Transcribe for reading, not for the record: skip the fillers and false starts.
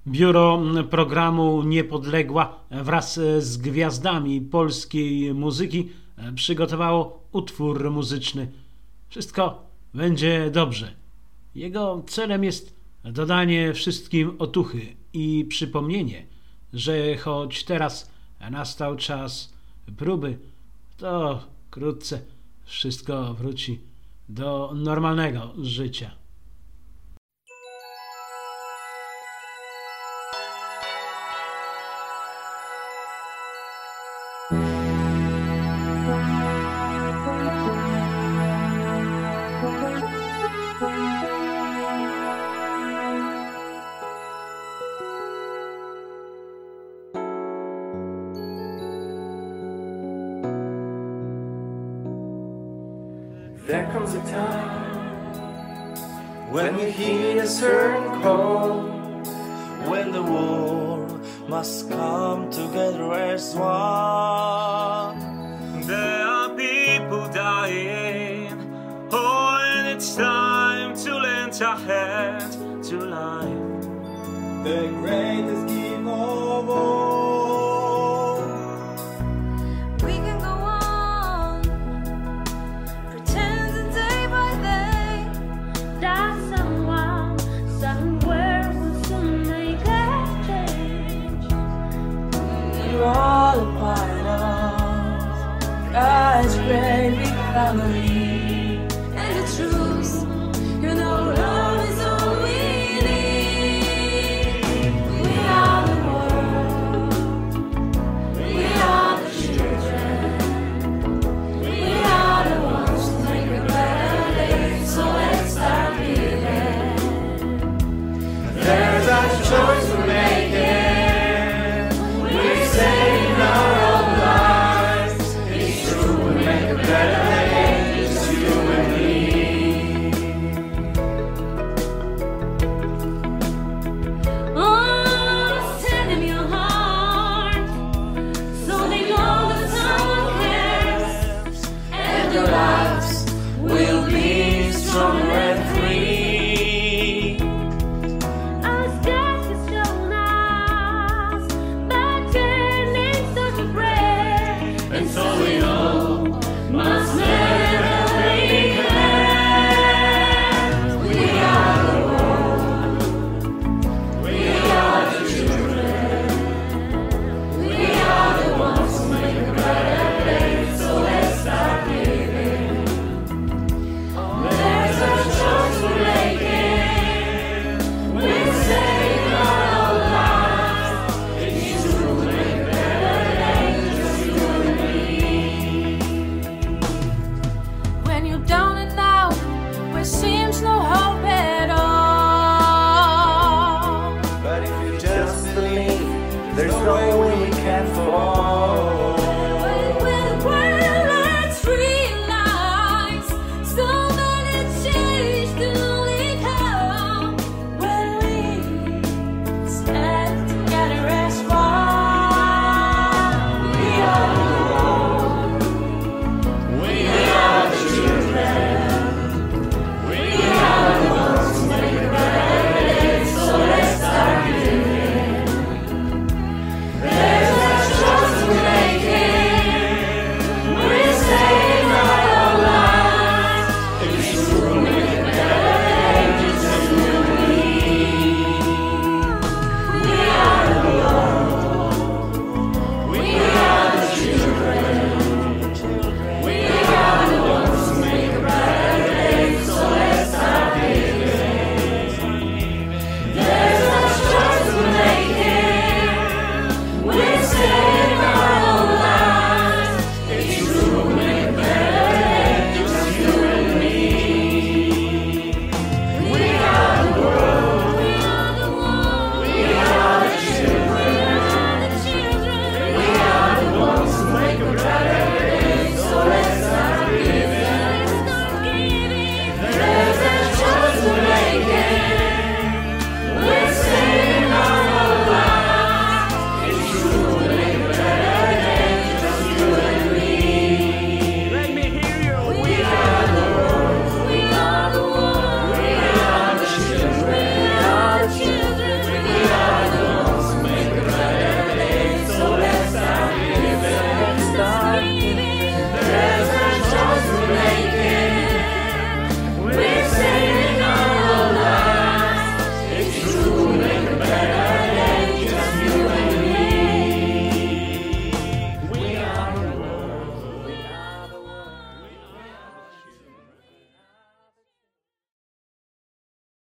Biuro programu Niepodległa wraz z gwiazdami polskiej muzyki przygotowało utwór muzyczny. Wszystko będzie dobrze. Jego celem jest dodanie wszystkim otuchy i przypomnienie, że choć teraz nastał czas próby, to wkrótce wszystko wróci do normalnego życia. There comes a time when you hear a certain call, when the world must come together as one. There are people dying, oh, and it's time to lend a hand to life. The greatest gift of all. All a part of God's great big family. And the truth, you know, love is all we need. We are the world, we are the children, we are the ones who make a better day. So let's start living. There's a choice.